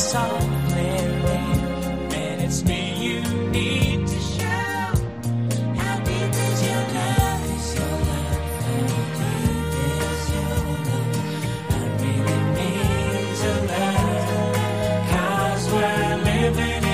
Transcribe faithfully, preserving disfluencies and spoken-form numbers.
softly ring, and it's me you need to show. How deep is your love? Is your love? How deep is your love? I really need to love, 'cause we're living in